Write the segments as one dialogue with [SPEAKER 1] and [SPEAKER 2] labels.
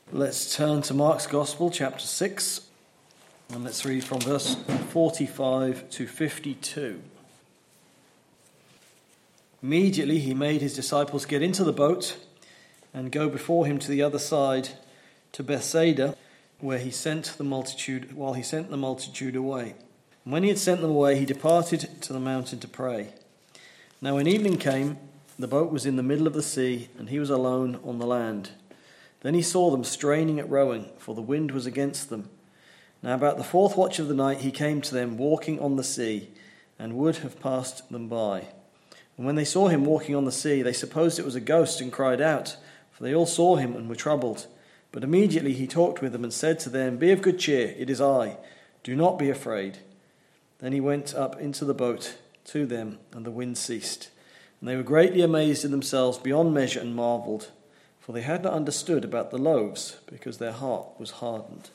[SPEAKER 1] Let's turn to Mark's Gospel, chapter 6, and let's read from verse 45 to 52. Immediately he made his disciples get into the boat and go before him to the other side, to Bethsaida, where he sent the multitude away. And when he had sent them away, he departed to the mountain to pray. Now when evening came, the boat was in the middle of the sea, and he was alone on the land. Then he saw them straining at rowing, for the wind was against them. Now about the fourth watch of the night he came to them walking on the sea, and would have passed them by. And when they saw him walking on the sea, they supposed it was a ghost, and cried out, for they all saw him and were troubled. But immediately he talked with them and said to them, "Be of good cheer, it is I. Do not be afraid." Then he went up into the boat to them, and the wind ceased. And they were greatly amazed in themselves beyond measure, and marveled, for they had not understood about the loaves, because their heart was hardened.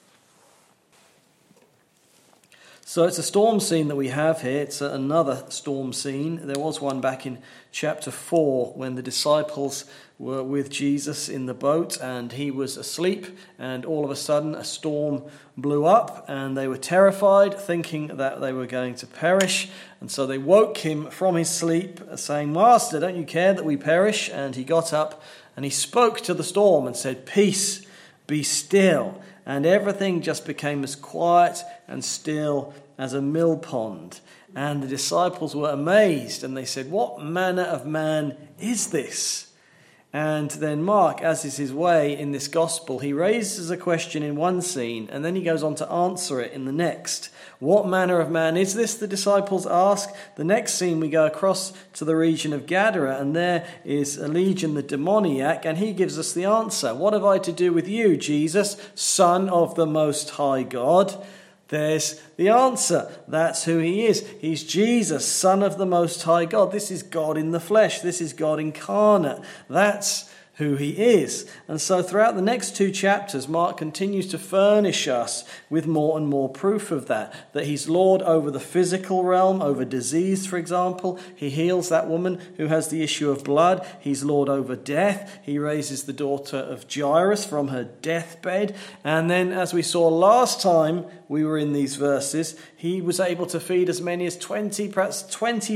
[SPEAKER 1] So it's a storm scene that we have here. It's another storm scene. There was one back in chapter 4 when the disciples were with Jesus in the boat and he was asleep, and all of a sudden a storm blew up and they were terrified, thinking that they were going to perish. And so they woke him from his sleep, saying, "Master, don't you care that we perish?" And he got up and he spoke to the storm and said, "Peace, be still." And everything just became as quiet and still as a mill pond. And the disciples were amazed, and they said, "What manner of man is this?" And then Mark, as is his way in this gospel, he raises a question in one scene, and then he goes on to answer it in the next. What manner of man is this, the disciples ask. The next scene we go across to the region of Gadara, and there is Legion the demoniac, and he gives us the answer. "What have I to do with you, Jesus, Son of the Most High God?" There's the answer. That's who he is. He's Jesus, Son of the Most High God. This is God in the flesh. This is God incarnate. That's who he is. And so throughout the next two chapters, Mark continues to furnish us with more and more proof of that he's Lord over the physical realm, over disease, for example. He heals that woman who has the issue of blood. He's Lord over death. He raises the daughter of Jairus from her deathbed. And then, as we saw last time we were in these verses, he was able to feed as many as 20, perhaps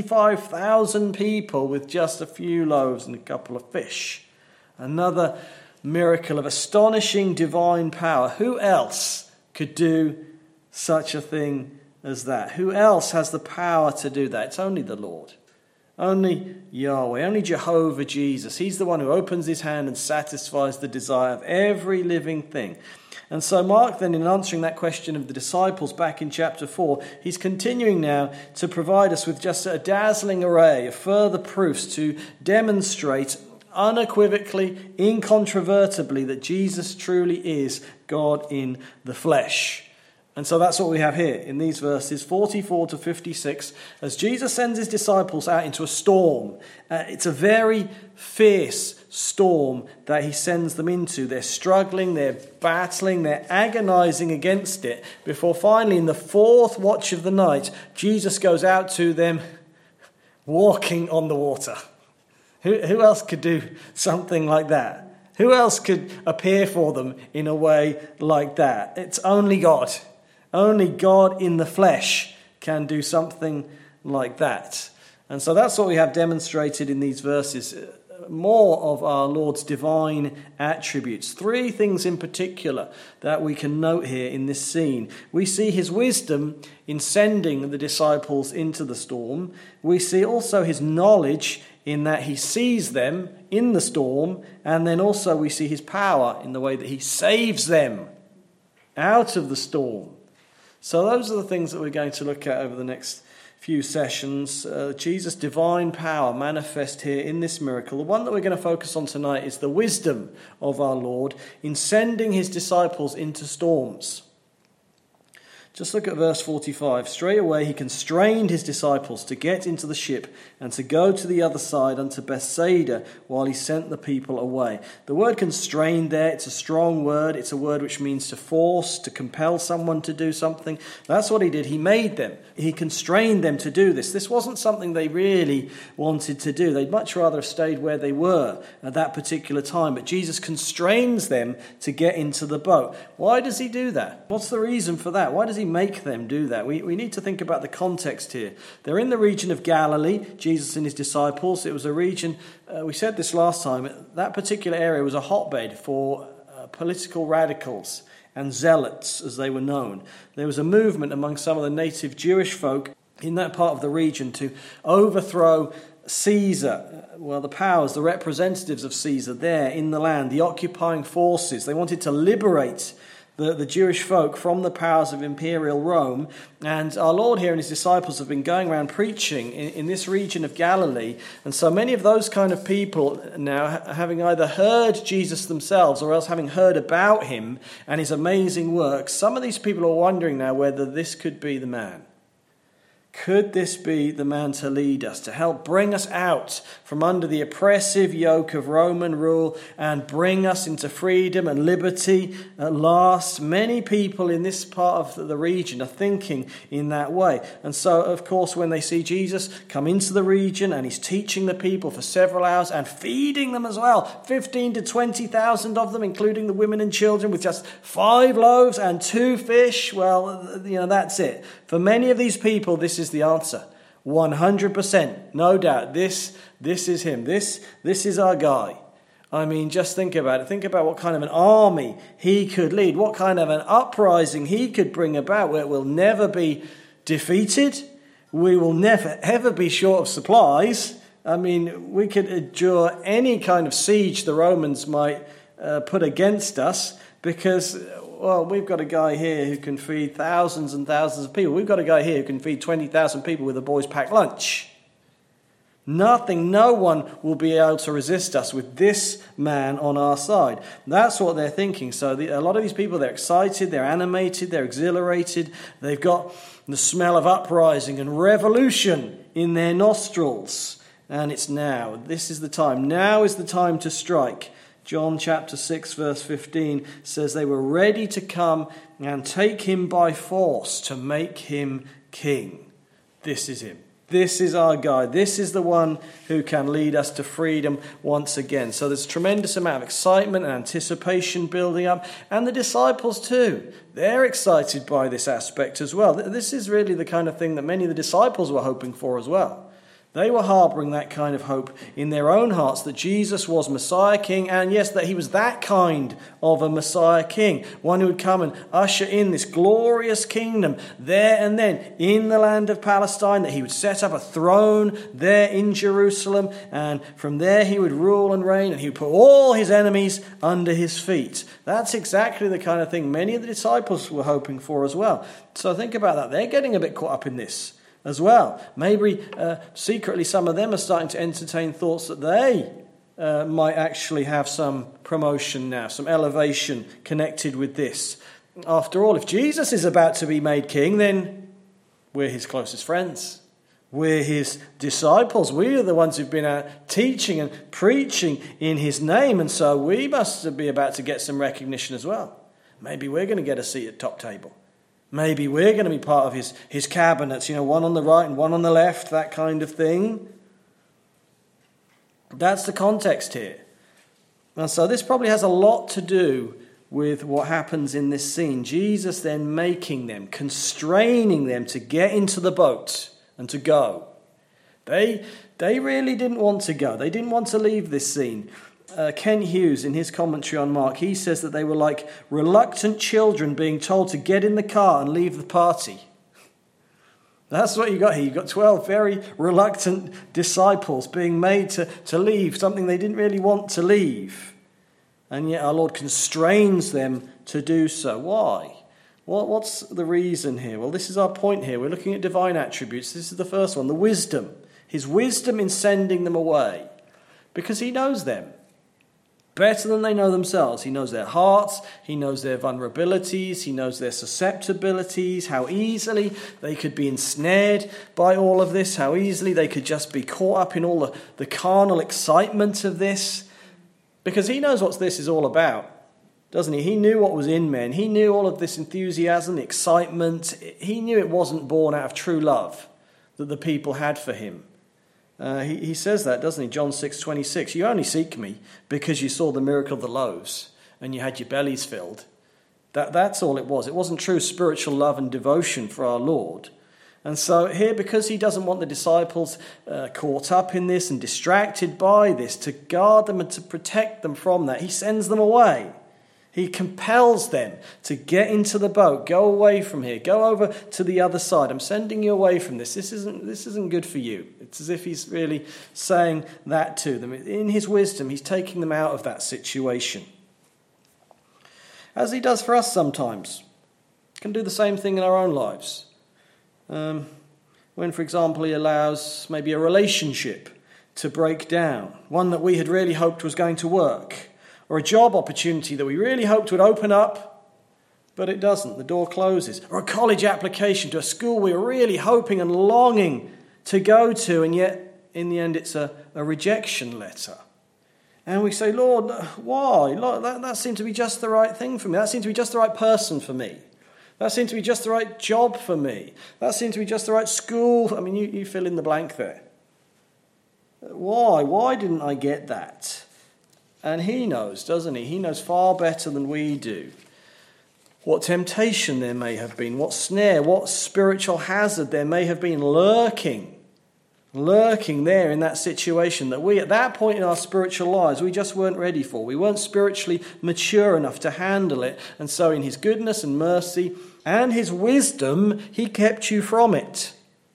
[SPEAKER 1] 25,000 people with just a few loaves and a couple of fish. Another miracle of astonishing divine power. Who else could do such a thing as that? Who else has the power to do that? It's only the Lord. Only Yahweh. Only Jehovah Jesus. He's the one who opens his hand and satisfies the desire of every living thing. And so Mark then, in answering that question of the disciples back in chapter 4, he's continuing now to provide us with just a dazzling array of further proofs to demonstrate unequivocally, incontrovertibly, that Jesus truly is God in the flesh. And so that's what we have here in these verses 44 to 56, as Jesus sends his disciples out into a storm. It's a very fierce storm that he sends them into. They're struggling, they're battling, they're agonizing against it, before finally, in the fourth watch of the night, Jesus goes out to them walking on the water. Who else could do something like that? Who else could appear for them in a way like that? It's only God. Only God in the flesh can do something like that. And so that's what we have demonstrated in these verses. More of our Lord's divine attributes. Three things in particular that we can note here in this scene. We see his wisdom in sending the disciples into the storm. We see also his knowledge in that he sees them in the storm, and then also we see his power in the way that he saves them out of the storm. So those are the things that we're going to look at over the next few sessions. Jesus' divine power manifest here in this miracle. The one that we're going to focus on tonight is the wisdom of our Lord in sending his disciples into storms. Just look at verse 45. Straight away he constrained his disciples to get into the ship and to go to the other side unto Bethsaida while he sent the people away. The word constrained there, it's a strong word. It's a word which means to force, to compel someone to do something. That's what he did. He made them. He constrained them to do this. This wasn't something they really wanted to do. They'd much rather have stayed where they were at that particular time. But Jesus constrains them to get into the boat. Why does he do that? What's the reason for that? Why does he make them do that? We need to think about the context here. They're in the region of Galilee, Jesus and his disciples. It was a region, we said this last time, that particular area was a hotbed for political radicals and zealots, as they were known. There was a movement among some of the native Jewish folk in that part of the region to overthrow Caesar, the powers, the representatives of Caesar there in the land, the occupying forces. They wanted to liberate the Jewish folk from the powers of imperial Rome. And our Lord here and his disciples have been going around preaching in this region of Galilee. And so many of those kind of people now, having either heard Jesus themselves or else having heard about him and his amazing works, some of these people are wondering now whether this could be the man. Could this be the man to lead us, to help bring us out from under the oppressive yoke of Roman rule and bring us into freedom and liberty at last? Many people in this part of the region are thinking in that way. And so, of course, when they see Jesus come into the region and he's teaching the people for several hours and feeding them as well, 15 to 20,000 of them, including the women and children, with just 5 loaves and 2 fish, that's it. For many of these people, this is the answer. 100%, no doubt. This is him. This is our guy. I mean, just think about it. Think about what kind of an army he could lead, what kind of an uprising he could bring about where it will never be defeated. We will never, ever be short of supplies. I mean, we could endure any kind of siege the Romans might put against us because, we've got a guy here who can feed thousands and thousands of people. We've got a guy here who can feed 20,000 people with a boys' packed lunch. No one will be able to resist us with this man on our side. That's what they're thinking. So a lot of these people, they're excited, they're animated, they're exhilarated. They've got the smell of uprising and revolution in their nostrils. And it's now. This is the time. Now is the time to strike. John chapter 6 verse 15 says they were ready to come and take him by force to make him king. This is him. This is our guy. This is the one who can lead us to freedom once again. So there's a tremendous amount of excitement and anticipation building up. And the disciples too. They're excited by this aspect as well. This is really the kind of thing that many of the disciples were hoping for as well. They were harboring that kind of hope in their own hearts that Jesus was Messiah King, and yes, that he was that kind of a Messiah King, one who would come and usher in this glorious kingdom there and then in the land of Palestine, that he would set up a throne there in Jerusalem, and from there he would rule and reign, and he would put all his enemies under his feet. That's exactly the kind of thing many of the disciples were hoping for as well. So think about that. They're getting a bit caught up in this as well. Maybe secretly some of them are starting to entertain thoughts that they might actually have some promotion now, some elevation connected with this. After all, if Jesus is about to be made king, then we're his closest friends. We're his disciples. We are the ones who've been out teaching and preaching in his name, and so we must be about to get some recognition as well. Maybe we're going to get a seat at top table. Maybe we're going to be part of his cabinets, one on the right and one on the left, that kind of thing. That's the context here. And so this probably has a lot to do with what happens in this scene. Jesus then making them, constraining them to get into the boat and to go. They really didn't want to go. They didn't want to leave this scene. Ken Hughes, in his commentary on Mark, he says that they were like reluctant children being told to get in the car and leave the party. That's what you got here. You've got 12 very reluctant disciples being made to leave something they didn't really want to leave. And yet our Lord constrains them to do so. Why? What's the reason here? Well, this is our point here. We're looking at divine attributes. This is the first one, the wisdom. His wisdom in sending them away. Because he knows them. better than they know themselves. He knows their hearts, he knows their vulnerabilities, he knows their susceptibilities, how easily they could be ensnared by all of this, how easily they could just be caught up in all the carnal excitement of this. Because he knows what this is all about, doesn't he? He knew what was in men. He knew all of this enthusiasm, the excitement. He knew it wasn't born out of true love that the people had for him. He says that, doesn't he? John 6:26. You only seek me because you saw the miracle of the loaves and you had your bellies filled. That's all it was. It wasn't true spiritual love and devotion for our Lord. And so here, because he doesn't want the disciples caught up in this and distracted by this, to guard them and to protect them from that, he sends them away. He compels them to get into the boat, go away from here, go over to the other side. I'm sending you away from this. This isn't good for you. It's as if he's really saying that to them. In his wisdom, he's taking them out of that situation. As he does for us sometimes. He can do the same thing in our own lives. When, for example, he allows maybe a relationship to break down, one that we had really hoped was going to work, or a job opportunity that we really hoped would open up, but it doesn't. The door closes. Or a college application to a school we were really hoping and longing to go to, and yet in the end it's a rejection letter. And we say, Lord, why? Lord, that seemed to be just the right thing for me. That seemed to be just the right person for me. That seemed to be just the right job for me. That seemed to be just the right school. I mean, you fill in the blank there. Why? Why didn't I get that? And he knows, doesn't he? He knows far better than we do what temptation there may have been, what snare, what spiritual hazard there may have been lurking there in that situation that we, at that point in our spiritual lives, we just weren't ready for. We weren't spiritually mature enough to handle it. And so in his goodness and mercy and his wisdom, he kept you from it.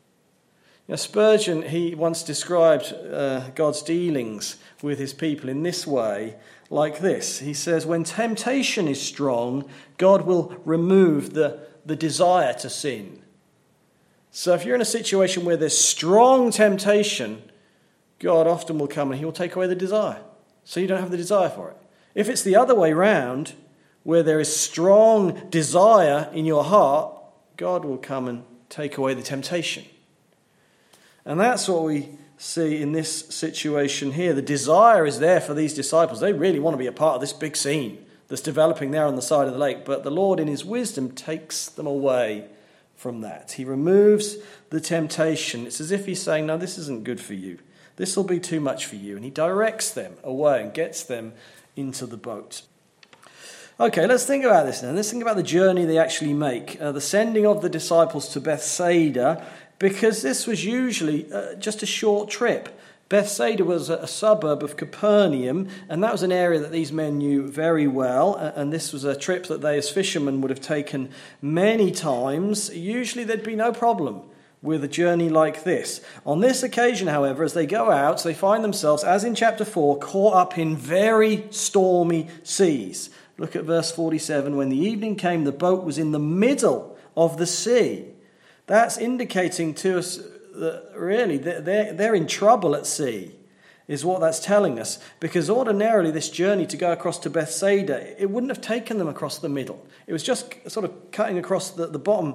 [SPEAKER 1] Spurgeon, he once described God's dealings with his people in this way, like this. He says, when temptation is strong, God will remove the desire to sin. So if you're in a situation where there's strong temptation, God often will come and he will take away the desire. So you don't have the desire for it. If it's the other way round, where there is strong desire in your heart, God will come and take away the temptation. And that's what we see in this situation here. The desire is there for these disciples. They really want to be a part of this big scene that's developing there on the side of the lake. But the Lord, in his wisdom, takes them away from that. He removes the temptation. It's as if he's saying, no, this isn't good for you. This will be too much for you. And he directs them away and gets them into the boat. Okay, let's think about this now. Let's think about the journey they actually make. The sending of the disciples to Bethsaida, because this was usually just a short trip. Bethsaida was a suburb of Capernaum, and that was an area that these men knew very well, and this was a trip that they as fishermen would have taken many times. Usually there'd be no problem with a journey like this. On this occasion, however, as they go out, they find themselves, as in chapter 4, caught up in very stormy seas. Look at verse 47. When the evening came, the boat was in the middle of the sea. That's indicating to us that really they're in trouble at sea, is what that's telling us. Because ordinarily this journey to go across to Bethsaida, it wouldn't have taken them across the middle. It was just sort of cutting across the bottom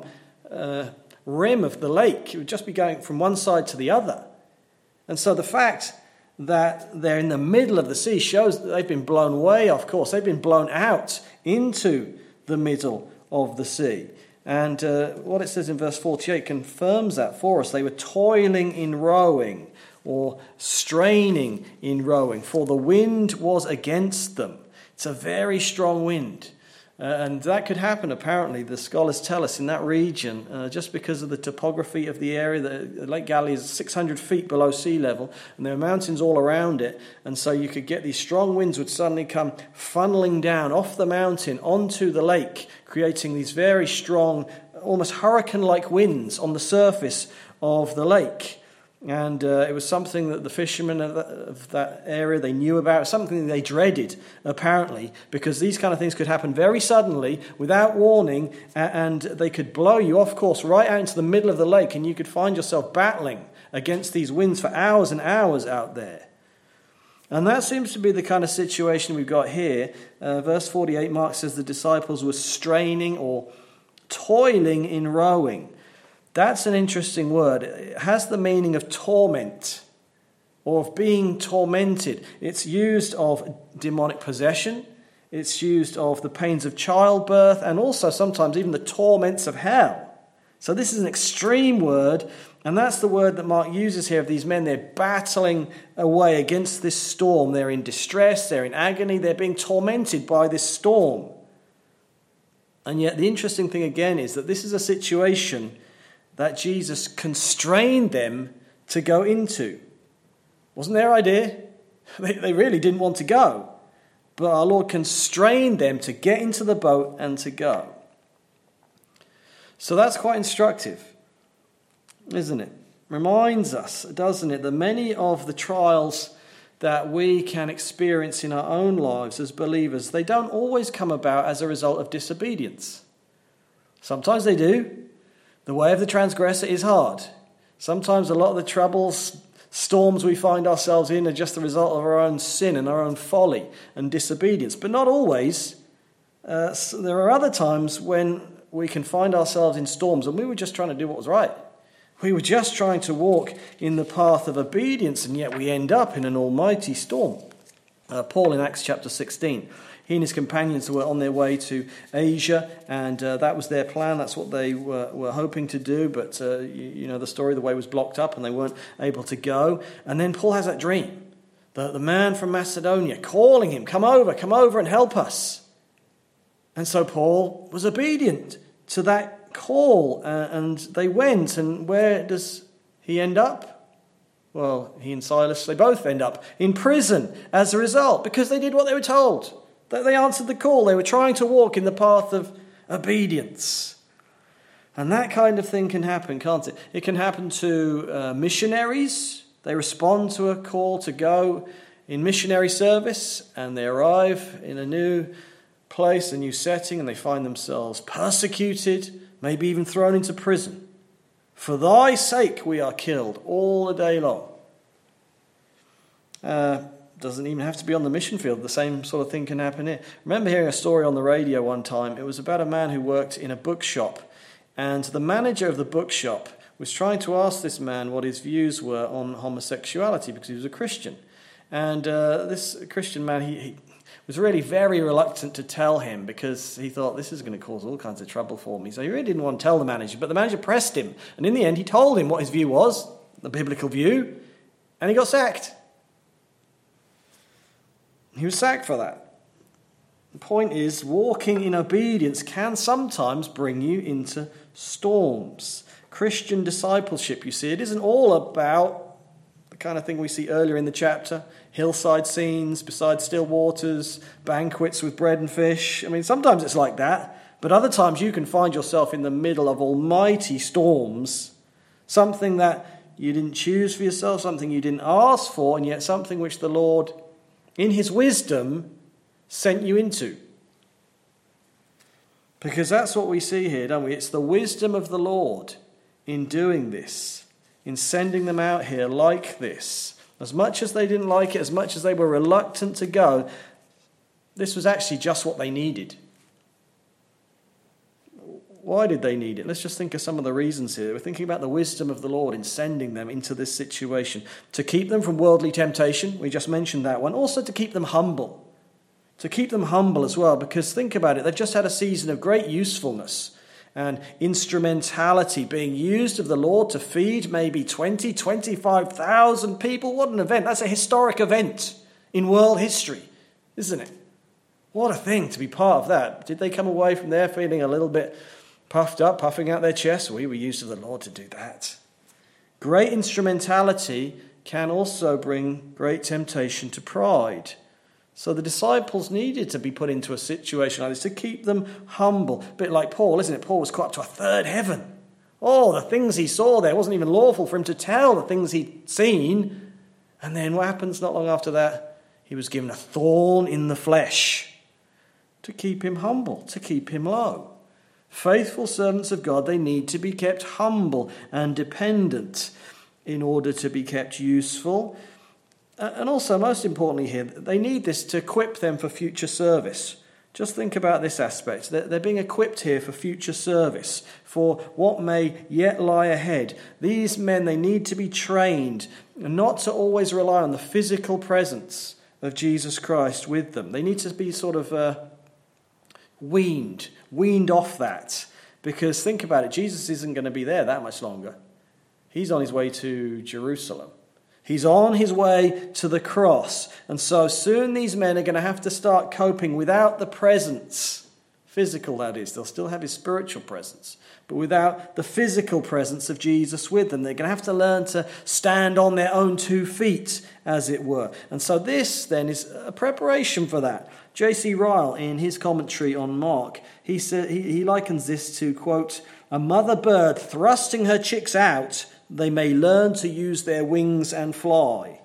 [SPEAKER 1] rim of the lake. It would just be going from one side to the other. And so the fact that they're in the middle of the sea shows that they've been blown way off course. They've been blown out into the middle of the sea. And what it says in verse 48 confirms that for us. They were toiling in rowing, or straining in rowing, for the wind was against them. It's a very strong wind. And that could happen, apparently, the scholars tell us, in that region, just because of the topography of the area. The Lake Galilee is 600 feet below sea level, and there are mountains all around it. And so you could get these strong winds would suddenly come funneling down off the mountain onto the lake, creating these very strong, almost hurricane-like winds on the surface of the lake. And it was something that the fishermen of that area, they knew about, something they dreaded, apparently, because these kind of things could happen very suddenly, without warning, and they could blow you off course right out into the middle of the lake, and you could find yourself battling against these winds for hours and hours out there. And that seems to be the kind of situation we've got here. Verse 48, Mark says the disciples were straining or toiling in rowing. That's an interesting word. It has the meaning of torment or of being tormented. It's used of demonic possession. It's used of the pains of childbirth and also sometimes even the torments of hell. So this is an extreme word, and that's the word that Mark uses here of these men. They're battling away against this storm. They're in distress, they're in agony, they're being tormented by this storm. And yet the interesting thing again is that this is a situation that Jesus constrained them to go into. Wasn't their idea. They really didn't want to go. But our Lord constrained them to get into the boat and to go. So that's quite instructive, isn't it? Reminds us, doesn't it, that many of the trials that we can experience in our own lives as believers, they don't always come about as a result of disobedience. Sometimes they do. The way of the transgressor is hard. Sometimes a lot of the troubles, storms we find ourselves in are just the result of our own sin and our own folly and disobedience. But not always. There are other times when we can find ourselves in storms and we were just trying to do what was right. We were just trying to walk in the path of obedience, and yet we end up in an almighty storm. Paul in Acts chapter 16, he and his companions were on their way to Asia, and that was their plan. That's what they were hoping to do, but you know the story, the way was blocked up and they weren't able to go. And then Paul has that dream. The man from Macedonia calling him, come over and help us. And so Paul was obedient to that call, and they went. And where does he end up? Well, he and Silas, they both end up in prison as a result, because they did what they were told. They answered the call. They were trying to walk in the path of obedience. And that kind of thing can happen, can't it? It can happen to missionaries. They respond to a call to go in missionary service, and they arrive in a new place, a new setting, and they find themselves persecuted, maybe even thrown into prison. For thy sake we are killed all the day long. Doesn't even have to be on the mission field. The same sort of thing can happen here. I remember hearing a story on the radio one time. It was about a man who worked in a bookshop, and the manager of the bookshop was trying to ask this man what his views were on homosexuality, because he was a Christian. And this Christian man, he was really very reluctant to tell him, because he thought this is going to cause all kinds of trouble for me. So he really didn't want to tell the manager, but the manager pressed him. And in the end, he told him what his view was, the biblical view, and he got sacked. He was sacked for that. The point is, walking in obedience can sometimes bring you into storms. Christian discipleship, you see, it isn't all about the kind of thing we see earlier in the chapter, hillside scenes beside still waters, banquets with bread and fish. I mean, sometimes it's like that, but other times you can find yourself in the middle of almighty storms, something that you didn't choose for yourself, something you didn't ask for, and yet something which the Lord, in his wisdom, sent you into. Because that's what we see here, don't we? It's the wisdom of the Lord in doing this, in sending them out here like this. As much as they didn't like it, as much as they were reluctant to go, this was actually just what they needed. Why did they need it? Let's just think of some of the reasons here. We're thinking about the wisdom of the Lord in sending them into this situation. To keep them from worldly temptation, we just mentioned that one. Also to keep them humble. To keep them humble as well, because think about it, they've just had a season of great usefulness and instrumentality being used of the Lord to feed maybe 20, 25,000 people. What an event. That's a historic event in world history, isn't it? What a thing to be part of that. Did they come away from there feeling a little bit puffed up, puffing out their chests? We were used of the Lord to do that. Great instrumentality can also bring great temptation to pride. So the disciples needed to be put into a situation like this to keep them humble. A bit like Paul, isn't it? Paul was caught up to a third heaven. Oh, the things he saw there. It wasn't even lawful for him to tell the things he'd seen. And then what happens not long after that? He was given a thorn in the flesh to keep him humble, to keep him low. Faithful servants of God, they need to be kept humble and dependent in order to be kept useful. And also, most importantly here, they need this to equip them for future service. Just think about this aspect. They're being equipped here for future service, for what may yet lie ahead. These men, they need to be trained not to always rely on the physical presence of Jesus Christ with them. They need to be sort of weaned off that. Because think about it, Jesus isn't going to be there that much longer. He's on his way to Jerusalem. He's on his way to the cross. And so soon these men are going to have to start coping without the presence. Physical, that is. They'll still have his spiritual presence. But without the physical presence of Jesus with them. They're going to have to learn to stand on their own 2 feet, as it were. And so this, then, is a preparation for that. J.C. Ryle, in his commentary on Mark, he likens this to, quote, "A mother bird thrusting her chicks out, they may learn to use their wings and fly."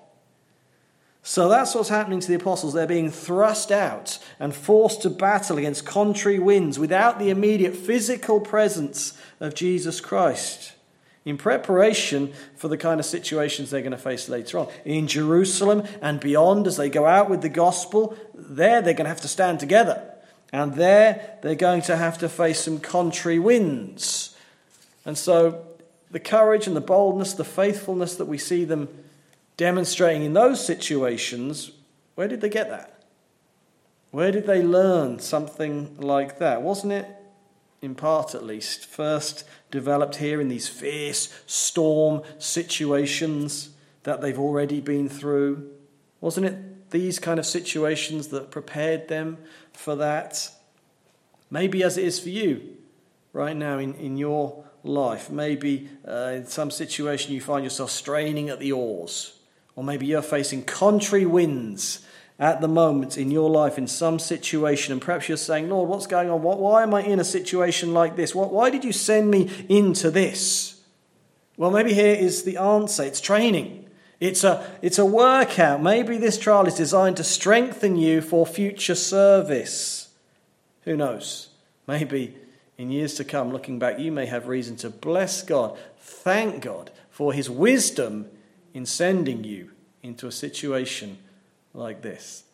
[SPEAKER 1] So that's what's happening to the apostles. They're being thrust out and forced to battle against contrary winds without the immediate physical presence of Jesus Christ, in preparation for the kind of situations they're going to face later on. In Jerusalem and beyond, as they go out with the gospel, they're going to have to stand together. And they're going to have to face some contrary winds. And so the courage and the boldness, the faithfulness that we see them demonstrating in those situations, where did they get that? Where did they learn something like that? Wasn't it, in part at least, first developed here in these fierce storm situations that they've already been through? Wasn't it these kind of situations that prepared them for that? Maybe as it is for you right now in your life. Maybe in some situation you find yourself straining at the oars. Or maybe you're facing contrary winds at the moment in your life in some situation. And perhaps you're saying, "Lord, what's going on? Why am I in a situation like this? Why did you send me into this?" Well, maybe here is the answer. It's training. It's a workout. Maybe this trial is designed to strengthen you for future service. Who knows? Maybe in years to come, looking back, you may have reason to bless God, thank God for his wisdom in sending you into a situation like this.